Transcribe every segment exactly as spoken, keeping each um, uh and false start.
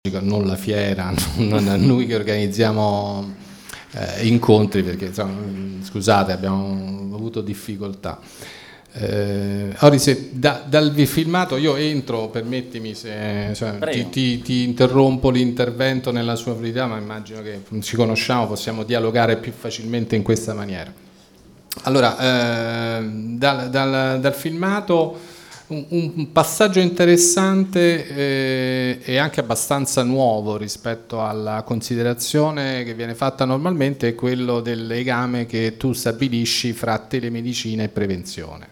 non la fiera, non a noi che organizziamo eh, incontri, perché insomma, scusate, abbiamo avuto difficoltà. Eh, ora, se da, dal filmato io entro, permettimi se cioè, ti, ti, ti interrompo l'intervento nella sua verità, ma immagino che ci conosciamo, possiamo dialogare più facilmente in questa maniera. Allora, eh, dal, dal, dal filmato un, un passaggio interessante eh, e anche abbastanza nuovo rispetto alla considerazione che viene fatta normalmente è quello del legame che tu stabilisci fra telemedicina e prevenzione.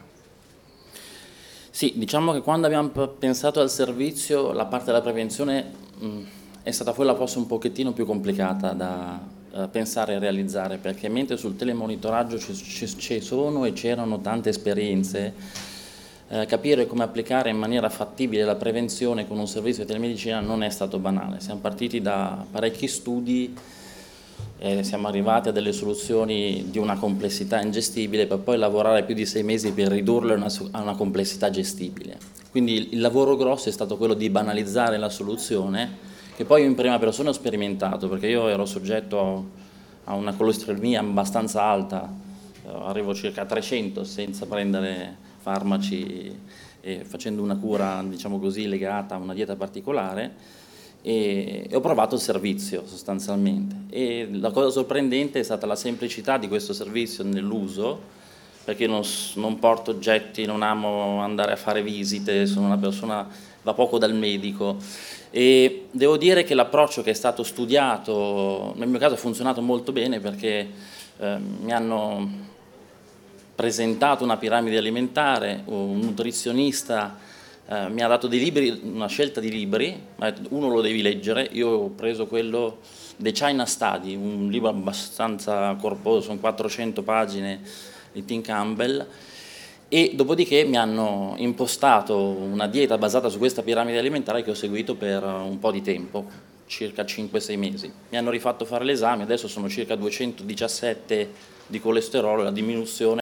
Sì, diciamo che quando abbiamo pensato al servizio la parte della prevenzione mh, è stata quella forse un pochettino più complicata da uh, pensare e realizzare, perché mentre sul telemonitoraggio ci, ci, ci sono e c'erano tante esperienze, eh, capire come applicare in maniera fattibile la prevenzione con un servizio di telemedicina non è stato banale. Siamo partiti da parecchi studi e siamo arrivati a delle soluzioni di una complessità ingestibile per poi lavorare più di sei mesi per ridurle a una, a una complessità gestibile. Quindi il, il lavoro grosso è stato quello di banalizzare la soluzione, che poi io in prima persona ho sperimentato, perché io ero soggetto a una colesterolemia abbastanza alta, arrivo circa a trecento senza prendere farmaci e facendo una cura, diciamo così, legata a una dieta particolare. E, e ho provato il servizio sostanzialmente, e la cosa sorprendente è stata la semplicità di questo servizio nell'uso, perché non, non porto oggetti, non amo andare a fare visite, sono una persona, va poco dal medico, e devo dire che l'approccio che è stato studiato nel mio caso ha funzionato molto bene, perché eh, mi hanno presentato una piramide alimentare, un nutrizionista Uh, mi ha dato dei libri, una scelta di libri, mi ha detto uno lo devi leggere. Io ho preso quello The China Study, un libro abbastanza corposo, sono quattrocento pagine di Tim Campbell, e dopodiché mi hanno impostato una dieta basata su questa piramide alimentare che ho seguito per un po' di tempo, circa cinque sei mesi. Mi hanno rifatto fare l'esame, adesso sono circa duecentodiciassette di colesterolo, la diminuzione